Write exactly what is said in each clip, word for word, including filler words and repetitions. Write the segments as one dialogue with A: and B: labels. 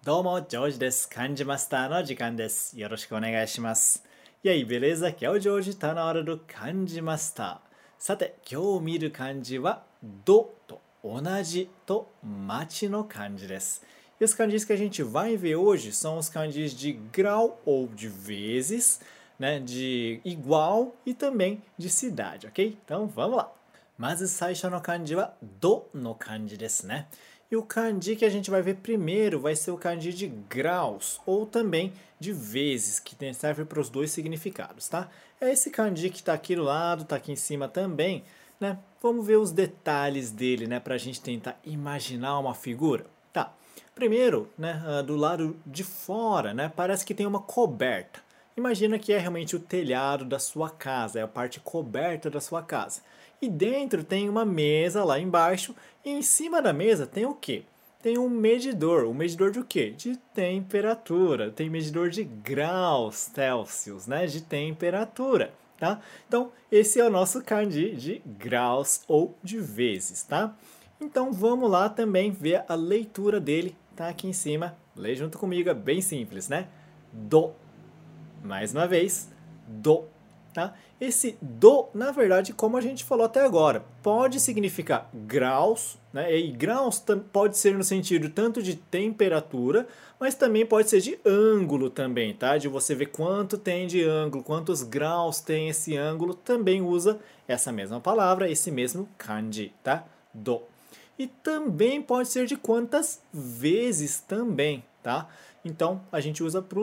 A: どうも、ジョージです。漢字マスターの時間です。よろしくお願いします。E aí, beleza? Aqui é o Joji, tá na hora do Kanji Master. さて、今日見る漢字は、do と同じと町の漢字です。E os kanjis que a gente vai ver hoje são os kanjis de grau ou de vezes, né, de igual e também de cidade, ok? Então, vamos lá. まず最初の漢字は、do の漢字ですね。E o kanji que a gente vai ver primeiro vai ser o kanji de graus, ou também de vezes, que serve para os dois significados, tá? É esse kanji que está aqui do lado, está aqui em cima também, né? Vamos ver os detalhes dele, né? Para a gente tentar imaginar uma figura. Tá, primeiro, né, do lado de fora, né? Parece que tem uma coberta. Imagina que é realmente o telhado da sua casa, é a parte coberta da sua casa. E dentro tem uma mesa lá embaixo, e em cima da mesa tem o quê? Tem um medidor. Um medidor de o quê? De temperatura. Tem medidor de graus Celsius, né? De temperatura, tá? Então, esse é o nosso kanji de graus ou de vezes, tá? Então, vamos lá também ver a leitura dele, tá aqui em cima. Lê junto comigo, é bem simples, né? Do. Mais uma vez, do. Tá? Esse do, na verdade, como a gente falou até agora, pode significar graus, né? E graus pode ser no sentido tanto de temperatura, mas também pode ser de ângulo também, tá? De você ver quanto tem de ângulo, quantos graus tem esse ângulo, também usa essa mesma palavra, esse mesmo kanji, tá? Do. E também pode ser de quantas vezes também, tá? Então, a gente usa para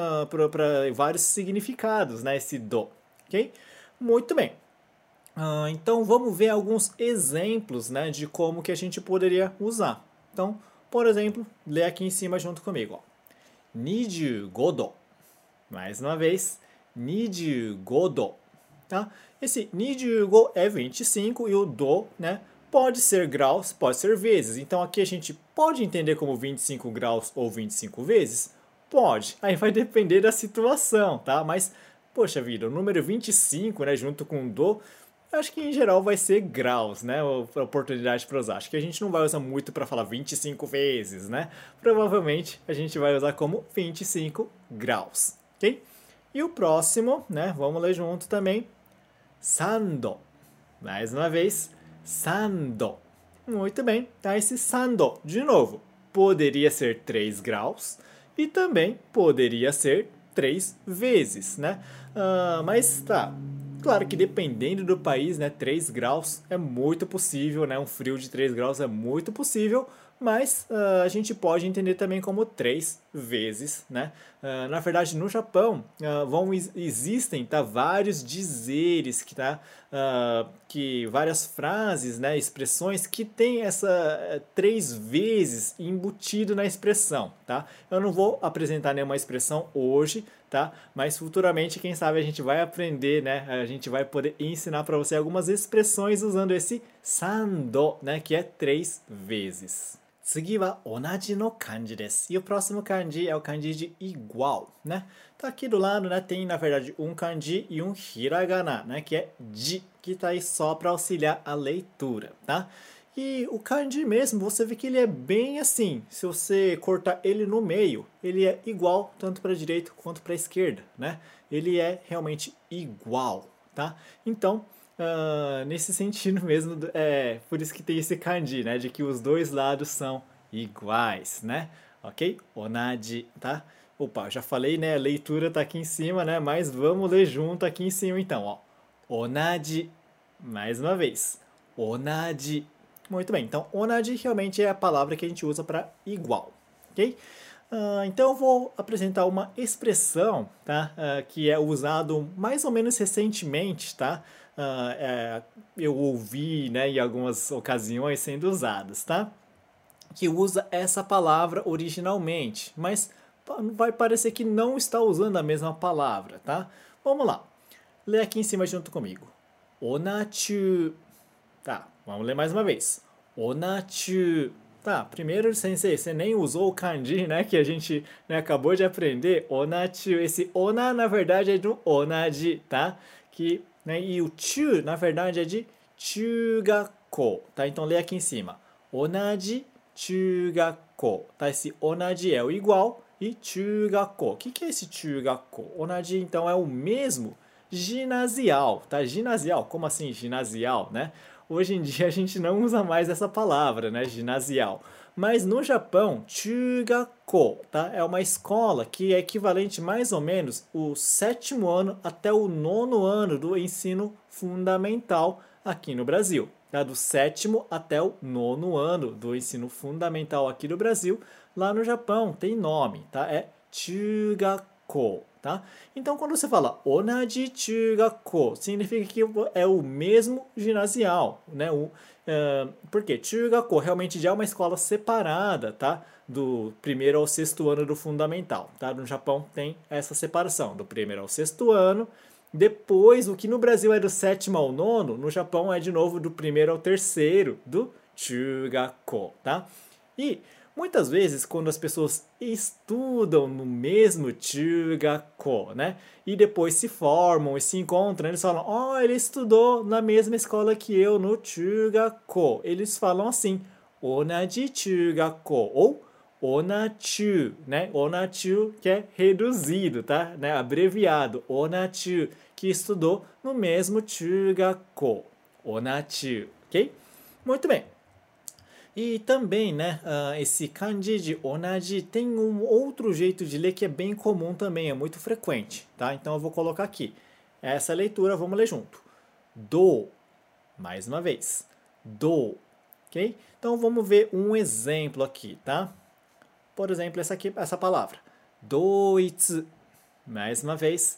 A: uh, vários significados, né? Esse do. Ok? Muito bem. Uh, então vamos ver alguns exemplos, né, de como que a gente poderia usar. Então, por exemplo, lê aqui em cima junto comigo. Ó. vinte e cinco do. Mais uma vez. vinte e cinco do. Tá? Esse vinte e cinco é vinte e cinco e o do, né, pode ser graus, pode ser vezes. Então aqui a gente pode entender como vinte e cinco graus ou vinte e cinco vezes? Pode. Aí vai depender da situação, tá? Mas poxa vida, o número vinte e cinco, né, junto com o do, acho que em geral vai ser graus, né, a oportunidade para usar. Acho que a gente não vai usar muito para falar vinte e cinco vezes, né? Provavelmente a gente vai usar como vinte e cinco graus, ok? E o próximo, né, vamos ler junto também, sando. Mais uma vez, sando. Muito bem, tá? Esse sando, de novo, poderia ser três graus e também poderia ser três vezes, né? Uh, mas tá, claro que dependendo do país, né, três graus é muito possível, né? Um frio de três graus é muito possível, mas uh, a gente pode entender também como três vezes, né? Uh, na verdade, no Japão, uh, vão, existem, tá, vários dizeres, que, tá, uh, que várias frases, né, expressões que tem essa uh, três vezes embutido na expressão, tá? Eu não vou apresentar nenhuma expressão hoje, tá? Mas futuramente, quem sabe, a gente vai aprender, né? A gente vai poder ensinar para você algumas expressões usando esse sando, né? Que é três vezes. 次は同じの漢字です。E o próximo kanji é o kanji de igual, né? Tá aqui do lado, né? Tem, na verdade, um kanji e um hiragana, né? Que é ji, que tá aí só para auxiliar a leitura, tá? E o kanji mesmo, você vê que ele é bem assim. Se você cortar ele no meio, ele é igual tanto para a direita quanto para a esquerda, né? Ele é realmente igual, tá? Então, Uh, nesse sentido mesmo, é por isso que tem esse kanji, né? De que os dois lados são iguais, né? Ok? Onaji, tá? Opa, já falei, né? A leitura tá aqui em cima, né? Mas vamos ler junto aqui em cima, então, ó. Onaji. Mais uma vez. Onaji. Muito bem. Então, onaji realmente é a palavra que a gente usa para igual, ok? Uh, então eu vou apresentar uma expressão, tá? Uh, que é usado mais ou menos recentemente, tá? Uh, é, eu ouvi, né, em algumas ocasiões sendo usadas, tá? Que usa essa palavra originalmente, mas vai parecer que não está usando a mesma palavra, tá? Vamos lá. Lê aqui em cima junto comigo. Onachu. Tá, vamos ler mais uma vez. Onachu. Tá, primeiro, sensei, você nem usou o kanji, né, que a gente, né, acabou de aprender. Onachu. Esse ona, na verdade, é do onaji, tá? Que, né, e o chu, na verdade, é de chugako, tá? Então, lê aqui em cima. Onaji chugakko, tá? Esse onaji é o igual e chugakko. O que, que é esse chugakko? Onaji, então, é o mesmo ginasial, tá? Ginasial, como assim ginasial, né? Hoje em dia a gente não usa mais essa palavra, né? Ginasial. Mas no Japão, chugakko, tá? É uma escola que é equivalente mais ou menos o sétimo ano até o nono ano do ensino fundamental aqui no Brasil. Tá? Do sétimo até o nono ano do ensino fundamental aqui no Brasil. Lá no Japão tem nome, tá? É chugakko, tá? Então quando você fala onaji chugakko, significa que é o mesmo ginasial, né? O, uh, porque chugakko realmente já é uma escola separada, tá? Do primeiro ao sexto ano do fundamental, tá? No Japão tem essa separação, do primeiro ao sexto ano. Depois, o que no Brasil é do sétimo ao nono, no Japão é de novo do primeiro ao terceiro, do chugakko, tá? E muitas vezes, quando as pessoas estudam no mesmo chugakko, né? E depois se formam e se encontram, eles falam, ó, oh, ele estudou na mesma escola que eu no chugakko. Eles falam assim, onaji chugakko, ou onachu, né? Onachu, que é reduzido, tá? Né? Abreviado, onachu, que estudou no mesmo chugakko. Onachu, ok? Muito bem. E também, né, uh, esse kanji de onaji tem um outro jeito de ler que é bem comum também, é muito frequente, tá? Então eu vou colocar aqui. Essa leitura, vamos ler junto. Do, mais uma vez. Do, ok? Então vamos ver um exemplo aqui, tá? Por exemplo, essa aqui, essa palavra. Doitsu. Mais uma vez.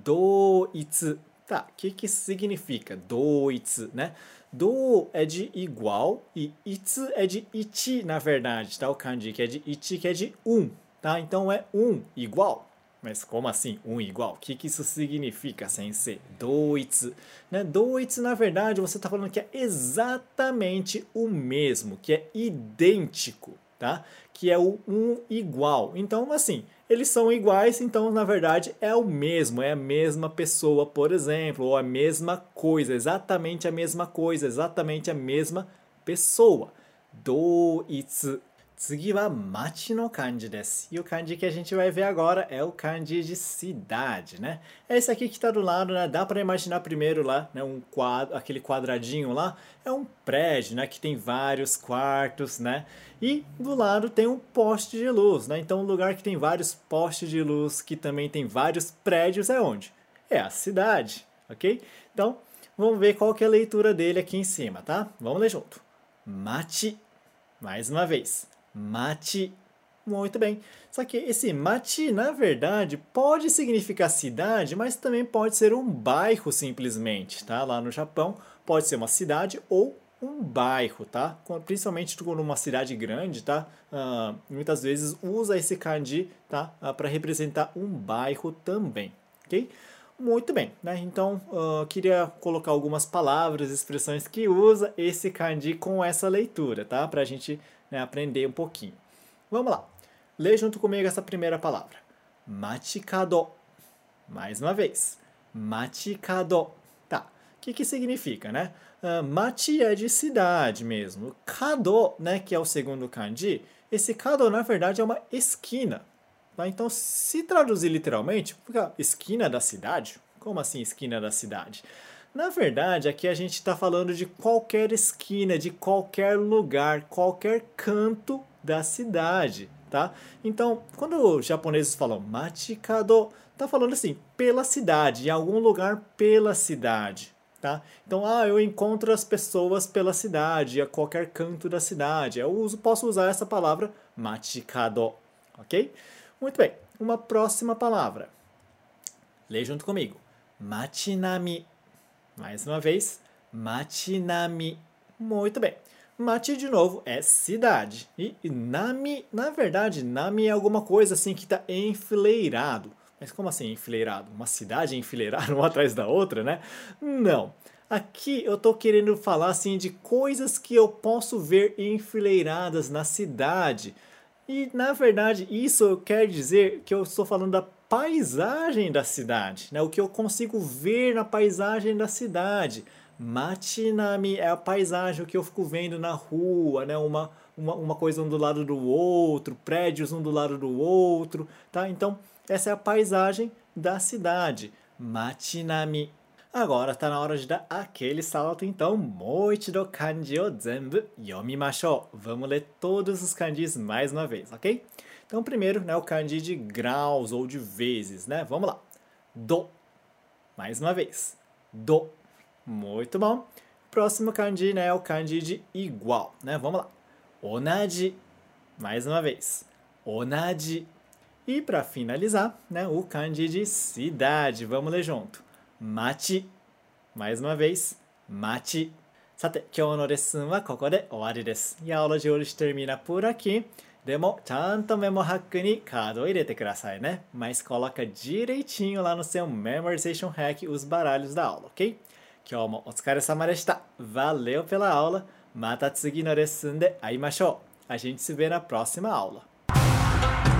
A: Doitsu. Tá, o que que significa doitsu, né? Do é de igual e itsu é de ichi, na verdade, tá? O kanji que é de ichi, que é de um, tá? Então é um igual. Mas como assim um igual? O que que isso significa, sensei? Doitsu, né? Doitsu, na verdade, você está falando que é exatamente o mesmo, que é idêntico, tá? Que é o um igual. Então, assim, eles são iguais, então, na verdade, é o mesmo, é a mesma pessoa, por exemplo, ou a mesma coisa, exatamente a mesma coisa, exatamente a mesma pessoa. Doitsu. Tsugi wa machi no kanji desu. E o kanji que a gente vai ver agora é o kanji de cidade, né? É esse aqui que está do lado, né? Dá para imaginar primeiro lá, né? Um quadro, aquele quadradinho lá é um prédio, né? Que tem vários quartos, né? E do lado tem um poste de luz, né? Então, um lugar que tem vários postes de luz, que também tem vários prédios, é onde? É a cidade, ok? Então, vamos ver qual que é a leitura dele aqui em cima, tá? Vamos ler junto. Machi, mais uma vez. Machi. Muito bem. Só que esse machi, na verdade, pode significar cidade, mas também pode ser um bairro simplesmente, tá? Lá no Japão, pode ser uma cidade ou um bairro, tá? Principalmente numa cidade grande, tá? Uh, muitas vezes usa esse kanji, tá? Uh, para representar um bairro também, ok? Muito bem, né? Então, uh, queria colocar algumas palavras, expressões que usa esse kanji com essa leitura, tá? Para a gente, né, aprender um pouquinho. Vamos lá. Lê junto comigo essa primeira palavra. Machikado. Mais uma vez. Machikado. Tá. O que que significa, né? Uh, machi é de cidade mesmo. Kado, né, que é o segundo kanji, esse kado, na verdade, é uma esquina. Tá? Então, se traduzir literalmente, fica esquina da cidade. Como assim esquina da cidade? Na verdade, aqui a gente está falando de qualquer esquina, de qualquer lugar, qualquer canto da cidade, tá? Então, quando os japoneses falam machikado, tá falando assim, pela cidade, em algum lugar pela cidade, tá? Então, ah, eu encontro as pessoas pela cidade, a qualquer canto da cidade. Eu uso, posso usar essa palavra machikado, ok? Muito bem, uma próxima palavra. Lê junto comigo. Machinami. Mais uma vez, machinami. Muito bem. Machi, de novo, é cidade. E nami, na verdade, nami é alguma coisa assim que está enfileirado. Mas como assim enfileirado? Uma cidade enfileirada uma atrás da outra, né? Não. Aqui eu estou querendo falar assim de coisas que eu posso ver enfileiradas na cidade. E, na verdade, isso quer dizer que eu estou falando da paisagem da cidade, né? O que eu consigo ver na paisagem da cidade. Machinami é a paisagem que eu fico vendo na rua, né? Uma, uma, uma coisa um do lado do outro, prédios um do lado do outro, tá? Então, essa é a paisagem da cidade. Machinami. Agora está na hora de dar aquele salto, então, moichido kanji o zenbu yomimashou. Vamos ler todos os kanjis mais uma vez, ok? Então, primeiro, né, o kanji de graus ou de vezes, né? Vamos lá. Do. Mais uma vez. Do. Muito bom. Próximo kanji, né, é o kanji de igual, né? Vamos lá. Onaji. Mais uma vez. Onaji. E para finalizar, né, o kanji de cidade. Vamos ler junto. Machi. Mais uma vez. Machi. さて、今日のレッスンはここで終わりです。E a aula de hoje termina por aqui. でも、ちゃんとメモハックにカードを入れてくださいね。Mas coloca direitinho lá no seu Memorization Hack os baralhos da aula, ok? 今日もお疲れ様でした。Valeu pela aula. また次のレッスンで会いましょう。A gente se vê na próxima aula.